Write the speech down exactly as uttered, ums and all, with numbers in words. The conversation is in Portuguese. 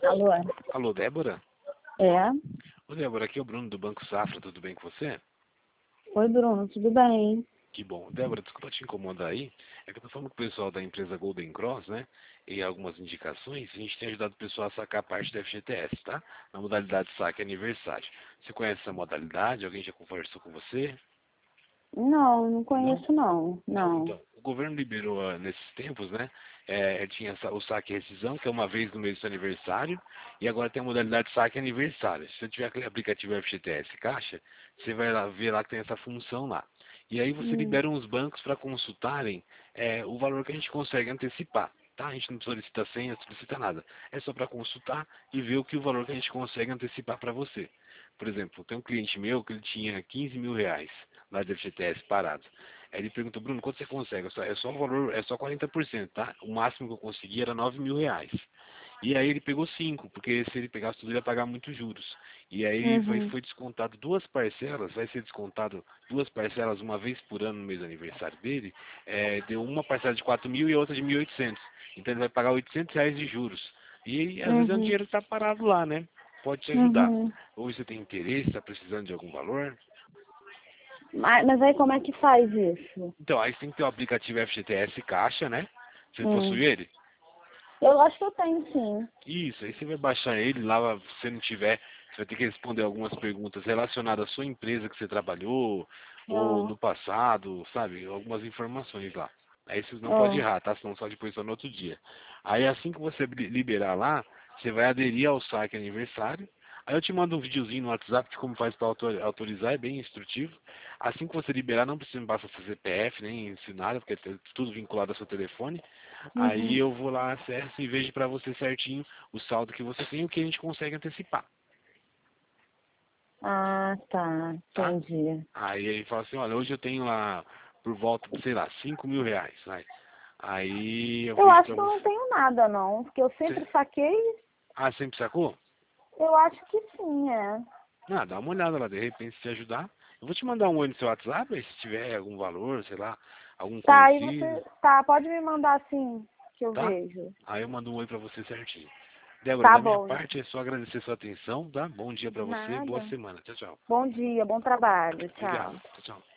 Alô? Alô, Débora? É? Ô, Débora, aqui é o Bruno do Banco Safra, tudo bem com você? Oi, Bruno, tudo bem? Que bom. Débora, desculpa te incomodar aí, é que eu tô falando com o pessoal da empresa Golden Cross, né? E algumas indicações, a gente tem ajudado o pessoal a sacar parte do F G T S, tá? Na modalidade saque aniversário. Você conhece essa modalidade? Alguém já conversou com você? Não, não Não? conheço não, Não, não. então, o governo liberou ah, nesses tempos, né? É, tinha essa- o saque e rescisão, que é uma vez no mês do seu aniversário, e agora tem a modalidade saque e aniversário. Se você tiver aquele aplicativo F G T S Caixa, você vai lá ver lá que tem essa função lá. E aí você Hum, libera uns bancos para consultarem é, o valor que a gente consegue antecipar. Tá? A gente não solicita senha, não solicita nada. É só para consultar e ver o que o valor que a gente consegue antecipar para você. Por exemplo, tem um cliente meu que ele tinha quinze mil reais lá de F G T S parado. Aí ele perguntou, Bruno, quanto você consegue? É só, é só o valor, é só quarenta por cento, tá? O máximo que eu consegui era nove mil reais. E aí ele pegou cinco, porque se ele pegasse tudo, ele ia pagar muitos juros. E aí foi, uhum, foi descontado duas parcelas, vai ser descontado duas parcelas uma vez por ano no mês do aniversário dele. É, deu uma parcela de quatro mil e outra de mil e oitocentos. Então ele vai pagar oitocentos reais de juros. E às vezes é um uhum, dinheiro que está parado lá, né? Pode te ajudar. uhum. Ou você tem interesse, está precisando de algum valor. Mas, mas aí como é que faz isso? Então, aí você tem que ter o aplicativo F G T S Caixa, né? Você Hum. possui ele? Eu acho que eu tenho sim. Isso, aí você vai baixar ele, lá se você não tiver, você vai ter que responder algumas perguntas relacionadas à sua empresa que você trabalhou, ou Ah, no passado, sabe? Algumas informações lá. Aí você não pode ah, errar, tá? Senão só depois só no outro dia. Aí assim que você li- liberar lá, você vai aderir ao saque aniversário. Aí eu te mando um videozinho no WhatsApp de como faz para autorizar, é bem instrutivo. Assim que você liberar, não precisa me passar seu C P F, nem ensinar, porque é tudo vinculado ao seu telefone. Aí uhum. eu vou lá, acesso e vejo para você certinho o saldo que você tem e o que a gente consegue antecipar, Ah, tá, tá? entendi. Aí ele fala assim, olha, hoje eu tenho lá por volta de, sei lá, cinco mil reais, vai. Aí eu Eu vejo acho pra que eu você. não tenho nada não, porque eu sempre Você- saquei, Ah, sempre sacou? eu acho que sim, é. Ah, dá uma olhada lá, de repente se te ajudar. Eu vou te mandar um oi no seu WhatsApp, aí se tiver algum valor, sei lá, algum Tá, aí conhecido, você, tá, pode me mandar assim, que eu tá? vejo. Aí eu mando um oi pra você certinho. Débora, Tá da minha bom, parte é só agradecer sua atenção, tá? Bom dia de pra você, boa nada. semana. Tchau, tchau. Bom dia, bom trabalho. Obrigado. Tchau. Tchau, tchau.